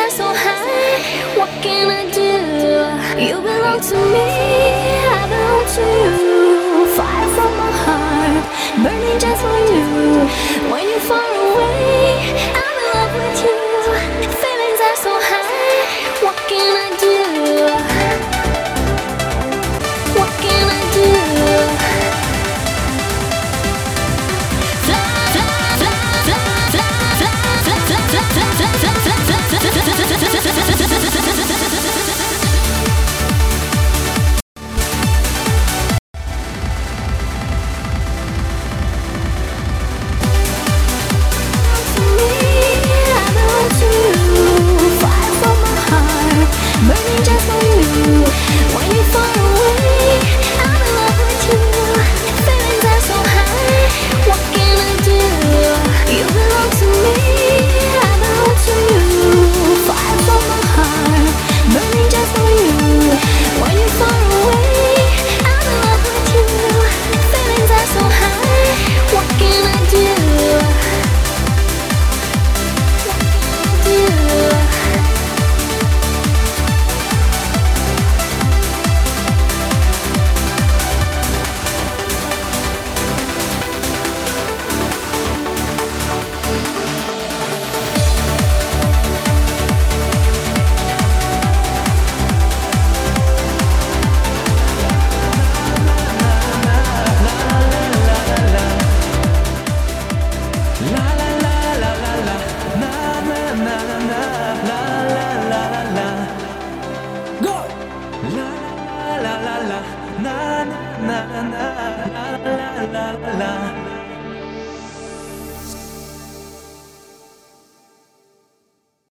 are so high. What can I do? You belong to me, I belong to you. Fire from my heart, burning just for you. When you're far away, I'm in love with you. Feelings are so high. What can I do? What can I do? Burning just for you. When you're far away, I'm in love with you. Feelings are so high. What can I do? You belong to me, I belong to you. Fire from my heart, burning just for you. When you're far away, I'm in love with you. Feelings are so high. What can I do? What can I do? La la la la la la la la la la la la